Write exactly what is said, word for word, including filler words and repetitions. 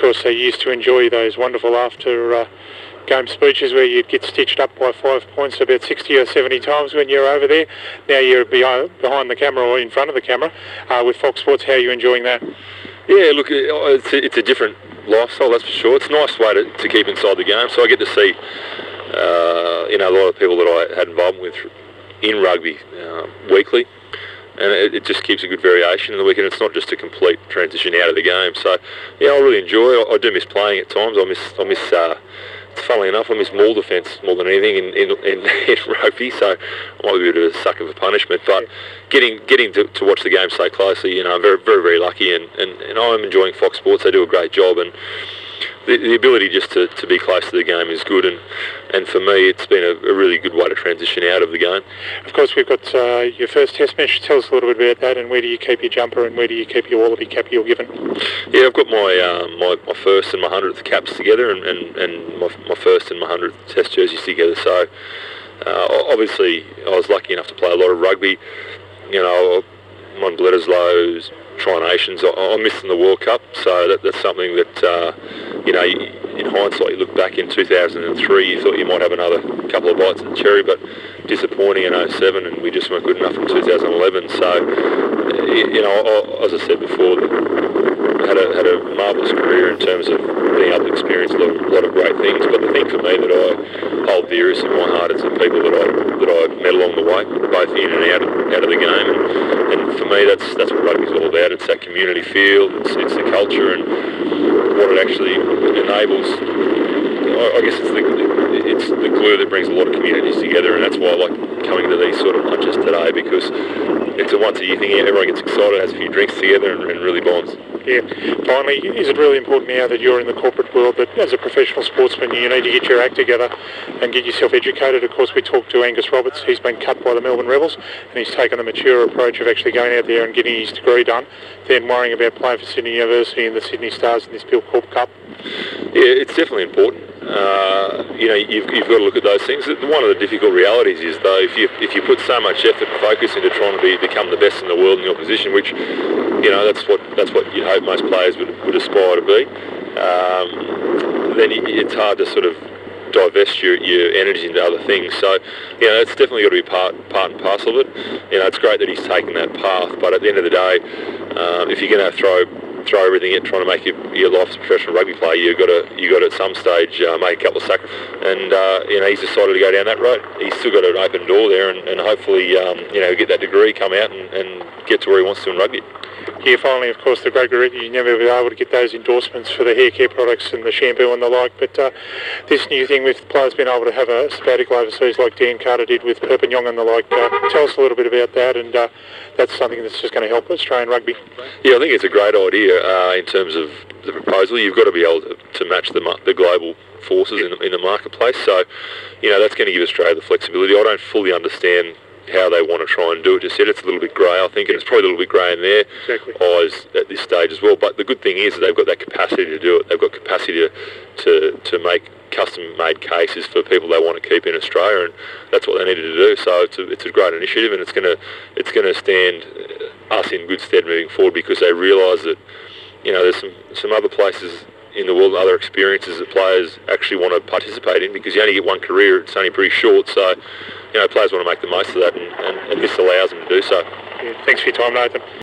course, they used to enjoy those wonderful after uh, game speeches where you'd get stitched up by five points about sixty or seventy times when you're over there. Now you're behind, behind the camera or in front of the camera uh, with Fox Sports. How are you enjoying that? Yeah, look, it's a, it's a different lifestyle, that's for sure. It's a nice way to, to keep inside the game. So I get to see, uh, you know, a lot of people that I had involvement with in rugby uh, weekly, and it, it just keeps a good variation in the weekend. It's not just a complete transition out of the game. So yeah, I really enjoy it. I, I do miss playing at times. I miss, I miss. Uh, funnily enough, I miss maul defence more than anything in, in, in, in rugby, so I might be a bit of a sucker for punishment. But getting getting to, to watch the game so closely, you know, I'm very, very, very lucky, and, and, and I'm enjoying Fox Sports. They do a great job, and the, the ability just to, to be close to the game is good, and, and for me it's been a, a really good way to transition out of the game. Of course, we've got uh, your first test match. Tell us a little bit about that, and where do you keep your jumper and where do you keep your wallaby cap you're given? Yeah, I've got my um, my, my first and my hundredth caps together, and, and, and my, my first and my hundredth test jerseys together. So uh, obviously I was lucky enough to play a lot of rugby. You know, I won Bledisloe's, Tri-Nations. I, I missed in the World Cup, so that, that's something that, uh, you know, in hindsight, you look back in two thousand three, you thought you might have another couple of bites of the cherry, but disappointing in oh seven, and we just weren't good enough in two thousand eleven. So, you know, I, as I said before, had a, had a marvellous career in terms of being able to experience a lot, of, a lot of great things, but the thing for me that I hold dearest in my heart is the people that I that I met along the way, both in and out of, out of the game, and, and for me that's that's what rugby's all about. It's that community feel, it's, it's the culture, and what it actually enables. I, I guess it's the it's the glue that brings a lot of communities together, and that's why I like coming to these sort of lunches today, because it's a once a year thing. Everyone gets excited, has a few drinks together, and, and really bonds. Yeah. Finally, is it really important now that you're in the corporate world that as a professional sportsman you need to get your act together and get yourself educated? Of course, we talked to Angus Roberts. He's been cut by the Melbourne Rebels, and he's taken the mature approach of actually going out there and getting his degree done, then worrying about playing for Sydney University and the Sydney Stars in this Bill Corp Cup. Yeah, it's definitely important. Uh, you know, you've, you've got to look at those things. One of the difficult realities is, though, if you if you put so much effort and focus into trying to be become the best in the world in your position, which, you know, that's what that's what you hope most players would, would aspire to be, um, then it's hard to sort of divest your, your energy into other things. So, you know, it's definitely got to be part part and parcel of it. You know, it's great that he's taken that path, but at the end of the day, uh, if you're going to throw throw everything at trying to make your, your life as a professional rugby player, you've got to you got to at some stage uh, make a couple of sacrifices, and uh, you know, he's decided to go down that road. He's still got an open door there, and, and hopefully um, you know, get that degree, come out and, and get to where he wants to in rugby. Yeah, finally, of course, the great regret you never be able to get those endorsements for the hair care products and the shampoo and the like, but uh, this new thing with players being able to have a sabbatical overseas like Dan Carter did with Perpignan and the like, uh, tell us a little bit about that, and uh, that's something that's just going to help Australian rugby. Yeah, I think it's a great idea uh, in terms of the proposal. You've got to be able to, to match the, the global forces in the, in the marketplace, so you know, that's going to give Australia the flexibility. I don't fully understand how they want to try and do it just yet. It's a little bit grey, I think, and it's probably a little bit grey in their exactly. eyes at this stage as well. But the good thing is that they've got that capacity to do it. They've got capacity to to, to make custom-made cases for people they want to keep in Australia, and that's what they needed to do. So it's a, it's a great initiative, and it's going to it's going to stand us in good stead moving forward, because they realise that, you know, there's some some other places in the world, other experiences that players actually want to participate in, because you only get one career, it's only pretty short, so you know, players want to make the most of that, and, and, and this allows them to do so. Yeah, thanks for your time, Nathan.